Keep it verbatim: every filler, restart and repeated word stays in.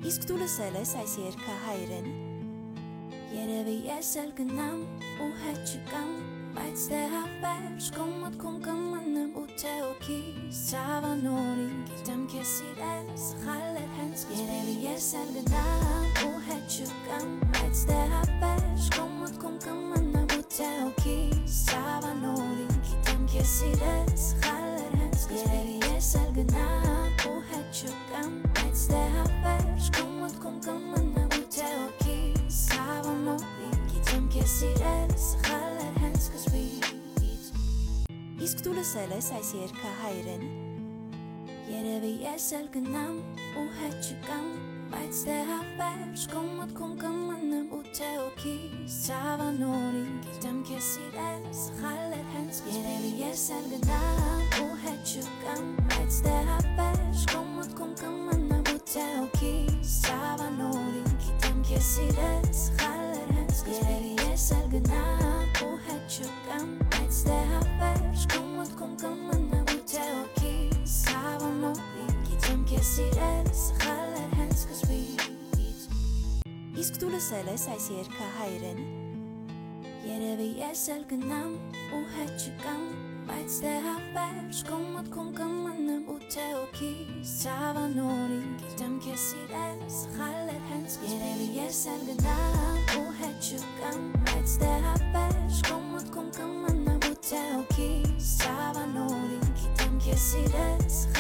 Իսկտուլսել ես այս երգը հայերեն։ Երևի ես էլ գնամ ու հետ չկամ, բայց դե հավերժ քո մտքում կմնամ ու թե օքիս ցավանորին գիտեմ քեզ սիրել սխալ էր հենց երևի ես էլ գնամ ու հետ չկամ, բայց դե հավերժ քո մտքում կմնամ ու թե օքիս ցավանորին գիտեմ քեզ սիրել սխալ էր հենց երևի ես էլ գնամ ու հետ չկամ, բայց դե հավերժ քո մտքում կմնամ ու թե օքիս ցավանորին գիտեմ քեզ սիրել սխալ էր հենց սկզբից։ Իսկ դու լսել ես այս երգը հայերեն։ Երևի ես էլ գնամ ու հետ չկամ, բայց դե հավերժ քո մտքում կմնամ ու թե օքիս ցավանորին գիտեմ քեզ սիրել սխալ էր հենց երևի ես էլ գնամ ու հետ չկամ, բայց դե հավերժ քո մտքում կմնամ ու թե օքիս ցավանորին գիտեմ քեզ սիրել սխալ էր հենց երևի ես էլ գնամ ու հետ չկամ, բայց դե հավերժ քո մտքում կմնամ ու թե օքիս ցավանորին գիտեմ քեզ սիրել սխալ էր հենց սկզբից։ Իսկ դու լսել ես այս երգը հայերեն։ Երևի ես էլ գնամ ու հետ չկամ, բայց դե հավերժ քո մտքում կմնամ ու թե օքիս ցավանորին գիտեմ քեզ սիրել սխալ էր հենց երևի ես էլ գնամ ու հետ չկամ, բայց դե հավերժ քո մտքում կմնամ ու թե օքիս ցավանորին գիտեմ քեզ սիրել